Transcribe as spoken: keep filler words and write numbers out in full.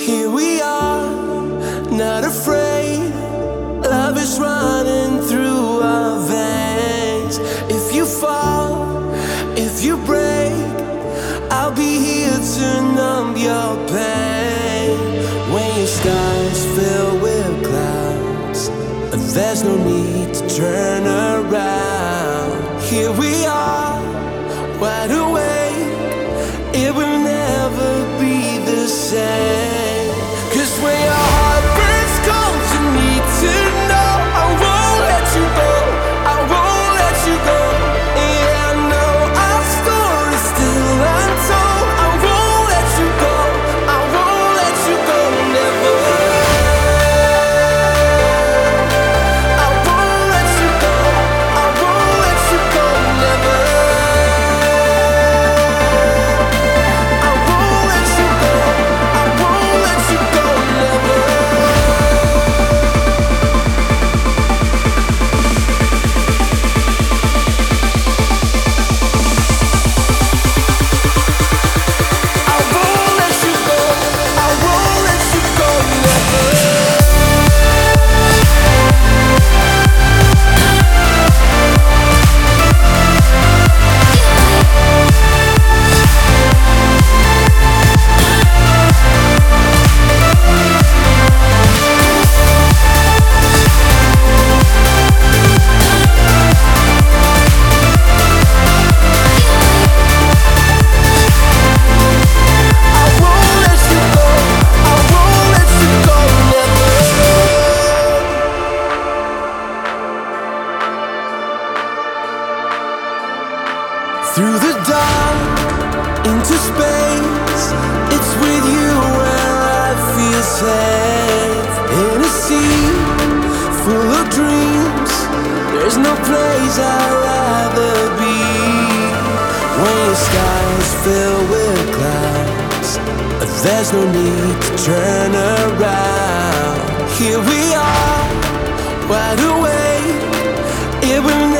Here we are, not afraid. Love is running through our veins. If you fall, if you break, I'll be here to numb your pain. When your skies fill with clouds, there's no need to turn around. Here we are, wide awake. It will never be the same. 'Cause when your heart breaks cold, you need to know I won't let you go, I won't let you go. Yeah, I know our story's still untold. I won't let you go, I won't let you go, never. I won't let you go, I won't let you go, never. I won't let you go, I won't let you go, never. I won't let you go, I won't let you go, never. I won't let you go, I won't let you go, never. Through the dark, into space, it's with you where I feel safe. In a sea full of dreams, there's no place I'd rather be. When your skies fill with clouds, there's no need to turn around. Here we are, wide awake. It will